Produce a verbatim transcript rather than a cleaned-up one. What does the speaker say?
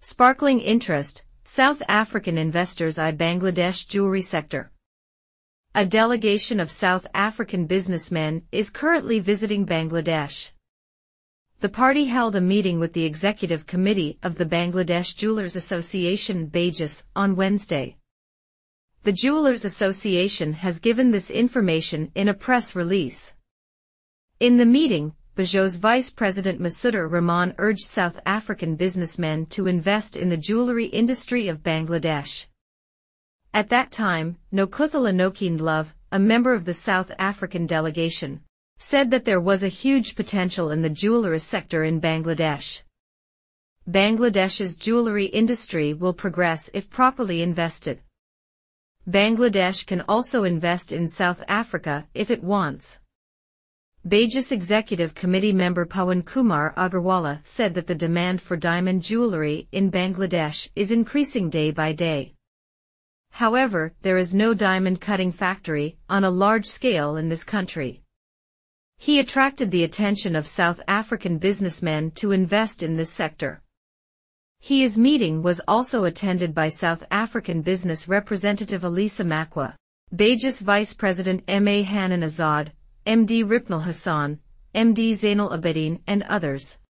Sparkling interest, South African investors eye Bangladesh jewelry sector. A delegation of South African businessmen is currently visiting Bangladesh. The party held a meeting with the executive committee of the Bangladesh Jewelers Association (BAJAS) on Wednesday. The Jewelers Association has given this information in a press release. In the meeting, BAJAS Vice President Masudur Rahman urged South African businessmen to invest in the jewelry industry of Bangladesh. At that time, Nokuthula Nokindlove, a member of the South African delegation, said that there was a huge potential in the jewelry sector in Bangladesh. Bangladesh's jewelry industry will progress if properly invested. Bangladesh can also invest in South Africa if it wants. BAJAS Executive Committee member Pawan Kumar Agarwala said that the demand for diamond jewelry in Bangladesh is increasing day by day. However, there is no diamond cutting factory on a large scale in this country. He attracted the attention of South African businessmen to invest in this sector. His meeting was also attended by South African business representative Elisa Makwa, BAJAS Vice President M A Hanan Azad, M D Ripnal Hassan, M D Zainal Abedin and others.